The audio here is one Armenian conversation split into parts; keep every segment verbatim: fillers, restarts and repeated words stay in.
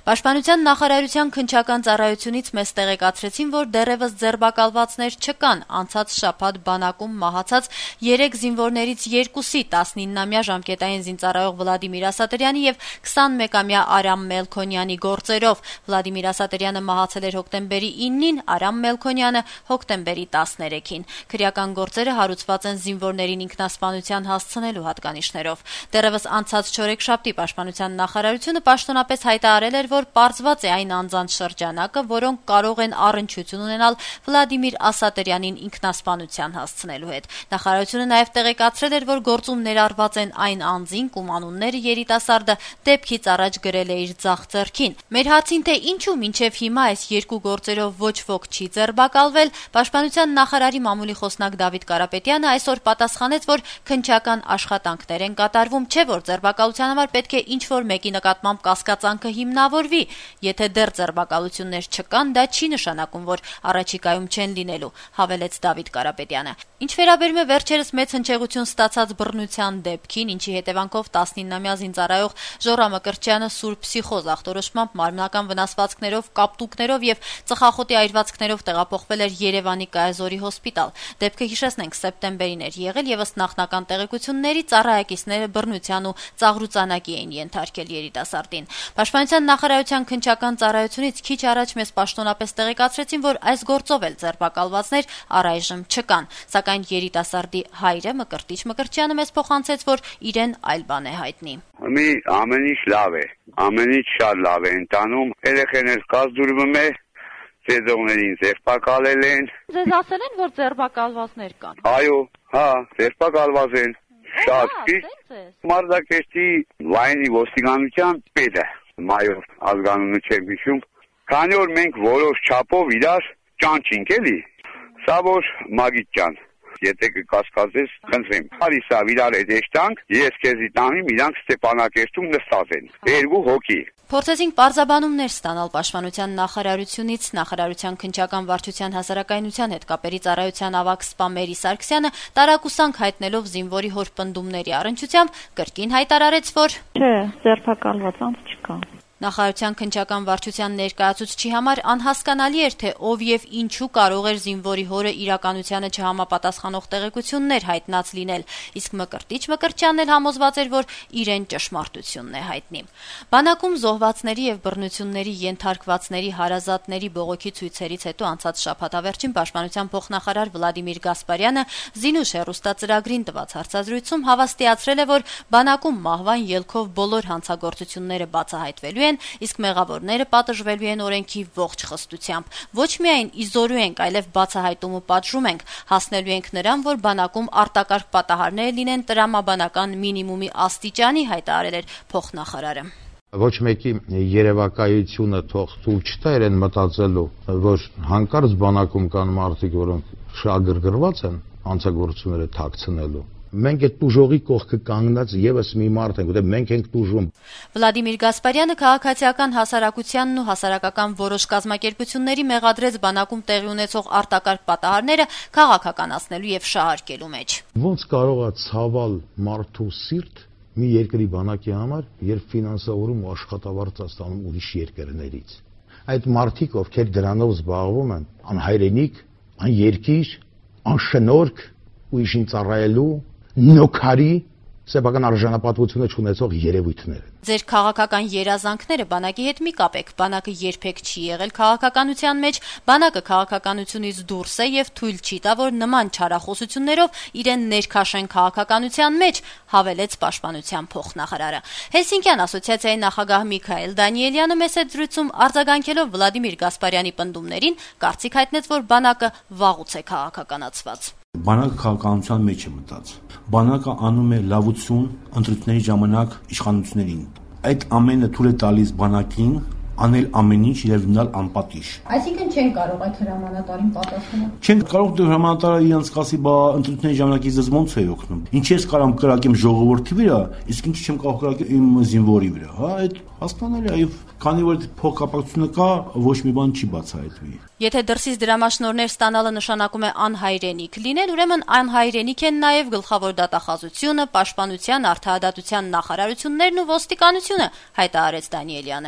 Պաշտպանության նախարարության քննչական ծառայությունից մեզ տեղեկացրեցին, որ դեռևս ձերբակալվածներ չկան անցած շաբաթ բանակում մահացած երեք զինվորներից երկուսի տասնիննամյա ժամկետային զինծառայող Վլադիմիր Ասատրյանի եւ քսանմեկամյա Արամ Մելքոնյանի գործերով։ Վլադիմիր Ասատրյանը մահացել էր հոկտեմբերի իննին, Արամ Մելքոնյանը հոկտեմբերի տասներեքին։ Քրեական գործերը հարուցված են զինվորներին ինքնասպանության հասցնելու հատկանիշներով։ Դեռևս անցած չորեքշաբթի Պաշտպանության նախարարությունը պաշտոնապես հայտարարել էր, որ պարզված է այն անձանց շրջանակը, որոնք կարող են առնչություն ունենալ Վլադիմիր Ասատրյանին ինքնասպանության հասցնելու հետ։ Նախարարությունը նաև տեղեկացրել էր, որ գործում ներառված են այն անձինք, ում անունները երիտասարդը դեպքից առաջ գրել է իր ձախ ձեռքին։ Մեր հարցին, թե ինչու մինչև հիմա այս երկու գործերով ոչ ոք չի ձերբակալվել, Պաշտպանության նախարարի մամուլի խոսնակ Դավիթ Կարապետյանը այսօր պատասխանեց, որ քննչական աշխատանքներ են կատարվում, չէ՞ որ ձերբակալության համար պետք է ինչ-որ մեկի նկատմամբ կասկածանքը հիմնավորվի։ Եթե դեռ ձերբակալություններ չկան, դա չի նշանակում, որ առաջիկայում չեն լինելու, հավելեց Դավիթ Կարապետյանը։ Ինչ վերաբերում է վերջերս մեծ հնչեղություն ստացած բռնության դեպքին, ինչի հետևանքով տասնիննամյա զինծառայող Ժոռա Մկրտչյանը սուր փսիխոզ ախտորոշմամբ մարմնական վնասվածքներով, կապտուկներով եւ ծխախոտի այրվածքներով տեղափոխվել էր Երևանի Կայազորի հոսպիտալ։ Դեպքը, հիշեցնենք, սեպտեմբերին էր եղել եւ ըստ նախնական տեղեկությունների ծառայակիցները բռնության ու ծաղրուծանակի էին ենթարկել երիտասարդին։ Պաշտպանության նախարարության քննչական ծառայությունից քիչ առաջ մեզ պաշտոնապես տեղեկացրեցին, որ այս գործով էլ ձերբակալվածներ առայժմ չկան, սակայն երիտասարդի հայրը Մկրտիչ Մկրտչյանը մեզ փոխանցեց, որ իրեն այլ բան է հայտնի։ Մի ամեն ինչ լավ է, ամեն ինչ շատ լավ է ընթանում, երեխեն էլ կազդուրվում է, ծեզողներին ձերբակալել են։ Ձեզ ասել են, որ ձերբակալվածներ կան։ Այո, հա, ձերբակալված են։ Շատ ճիշտ։ Մարզակերտի վայնի ոստիկանության պետը, մայոր ազգանունը չեմ հիշում, քանի որ մենք որոշ չափով իրար ճանչինք էլի, սա որ Մագիտ ջան, եթե կկասկածես, խնդրեմ, հարիսա իրար հետ եշտանք, ես քեզի տանիմ, իրանք Ստեփանակերտում նստած են, երկու հոգի։ Փորձեցինք պարզաբանումներ ստանալ Պաշտպանության նախարարությունից, նախարարության քննչական վարչության հասարակայնության հետ կապերի ծառայության ավագ սպա Մերի Սարգսյանը տարակուսանք հայտնելով զինվորի հոր պնդումների առնչությամբ կրկին հայտարարեց, որ չէ, ձերբակալված անձ չկա։ Նախարարության քննչական վարչության ներկայացուցչի համար անհասկանալի էր, թե ով եւ ինչու կարող էր զինվորի հորը իրականությանը չհամապատասխանող տեղեկություններ հայտնած լինել, իսկ Մկրտիչ Մկրտչյանն էլ համոզված էր, որ իրեն ճշմարտությունն է հայտնի։ Բանակում զոհվածների եւ բռնությունների ենթարկվածների հարազատների բողոքի ցույցերից հետո անցած շաբաթավերջին Պաշտպանության փոխնախարար Վլադիմիր Գասպարյանը Զինուշ հեռուստածրագրին տված հարցազրույցում հավաստիացրել է, որ բանակում մահվան ելքով բոլոր հանցագործությունները բացահայտվելու իսկ մեղավորները պատժվելու են օրենքի ողջ խստությամբ։ Ոչ միայն իզորու ենք, այլև բացահայտում ու պատժում ենք, հասնելու ենք նրան, որ բանակում արտակարգ պատահարներ լինեն տրամաբանական մինիմումի աստիճանի, հայտարարել էր փոխնախարարը։ Ոչ մեկի երևակայությունը թող ցույց չտա իրեն մտածելու, որ հանկարծ բանակում կան մարդիկ, որոնք շահագրգռված են հանցագործությունները թաքցնելու։ Մենք այդ տուժողի կողքը կանգնած եւս մի մարդ ենք, որտեղ մենք ենք տուժում։ Վլադիմիր Գասպարյանը քաղաքացիական հասարակությանն ու հասարակական որոշ կազմակերպությունների մեղադրեց բանակում տեղի ունեցող արտակարգ պատահարները քաղաքականացնելու եւ շահարկելու մեջ։ Ոնց կարող է ցավալ մարդու սիրտ մի երկրի բանակի համար, երբ ֆինանսավորում ու աշխատավարձ է ստանում ուրիշ երկրներից։ Այդ մարդիկ, ովքեր դրանով զբաղվում են, անհայրենիք, աներկիր, անշնորհք ու իշին ծառայելու նոքարի սեփական արժանապատվությունը չունեցող երևույթներ են։ Ձեր քաղաքական երազանքները բանակի հետ մի կապեք։ Բանակը երբեք չի եղել քաղաքականության մեջ, բանակը քաղաքականությունից դուրս է եւ թույլ չի տա, որ նման չարախոսություններով իրեն ներքաշեն քաղաքականության մեջ, հավելեց Պաշտպանության փոխնախարարը։ Հելսինկյան ասոցիացիայի նախագահ Միքայել Դանիելյանը մեծ զրույցում արձագանքելով Վլադիմիր Գասպարյանի պնդումներին կարծիք հայտնեց, որ բանակը վաղուց է քաղաքականացված։ Բանակը քաղաքականության մեջ է մտած։ Բանակը անում է լավություն ընտրությունների ժամանակ իշխանություններին։ Այդ ամենը թույլ է տալիս բանակին անել ամեն ինչ եւ լինել անպատիժ։ Այսինքն չեն կարող այդ հրամանատարին պատասխանել։ Չեն կարող դու հրամանատարը իրանց կասի, բա ընտրությունների ժամանակ իզ ոնց է օգնում։ Ինչ ես կարամ կրակեմ ժողովրդի վրա, իսկ ինչ չեմ կարող կրակել իմ զինվորի վրա, հա, այդ հասկանալի է, եւ քանի որ փոխկապակցությունը կա, ոչ մի բան չի բացահայտվի։ Եթե դրսից դրամաշնորհներ ստանալը նշանակում է անհայրենիք լինել, ուրեմն անհայրենիք են նաև գլխավոր դատախազությունը, պաշտպանության, արդարադատության նախարարություններն ու ոստիկանությունը, հայտարարեց Դանիելյանը։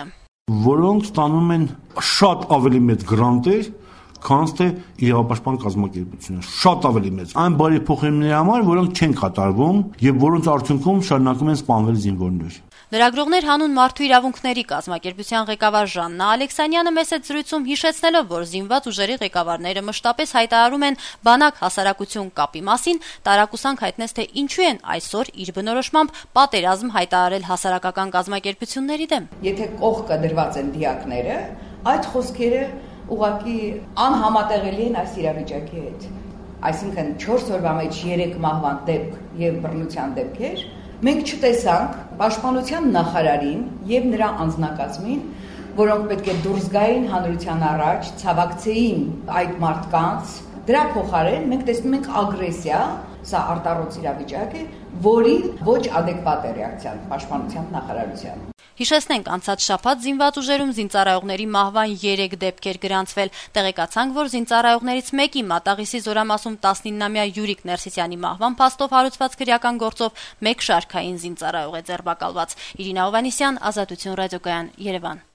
որոնք ստանում են շատ ավելի մեծ գրանտեր, քան թե իրավապաշտպան կազմակերպությունը, շատ ավելի մեծ։ Այն բարեփոխումների համար, որոնք չեն կատարվում եւ որոնց արդյունքում շարունակում են սպանվել զինվորներ։ Լրագրողներ հանուն մարդու իրավունքների կազմակերպության ղեկավար Ժաննա Ալեքսանյանը մեծ այդ զրույցում հիշեցնելով, որ զինված ուժերի ղեկավարները մշտապես հայտարարում են բանակ հասարակություն կապի մասին, տարակուսանք հայտնեց, թե ինչու են այսօր իր բնորոշմամբ պատերազմ հայտարարել հասարակական կազմակերպությունների դեմ։ Եթե կողքը դրված են դիակները, այդ խոսքերը ուղղակի անհամատեղելի են այս իրավիճակի հետ։ Այսինքն չորս օրվա մեջ երեք մահվան դեպք եւ բռնության դեպքեր մենք չտեսանք պաշտպանության նախարարին եւ նրա անձնակազմին, որոնք պետք է դուրս գային հանրության առաջ, ցավակցեին այդ մարդկանց, դրա փոխարեն մենք տեսնում ենք ագրեսիա, սա արտառոց իրավիճակ է, որի ոչ ադեկվատ է ռեակցիան պաշտպանության նախարարության։ Հիշեցնենք, անցած շաբաթ զինված ուժերում զինծառայողների մահվան երեք դեպքեր գրանցվել։ Տեղեկացանք, որ զինծառայողներից մեկի Մատաղիսի Զորամասում տասնիննամյա Յուրիկ Ներսիսյանի մահվան փաստով հարուցված քրեական գործով մեկ շարքային զինծառայող է ձերբակալված։ Իրինա Հովհաննիսյան, Ազատություն ռադիոկայան, Երևան։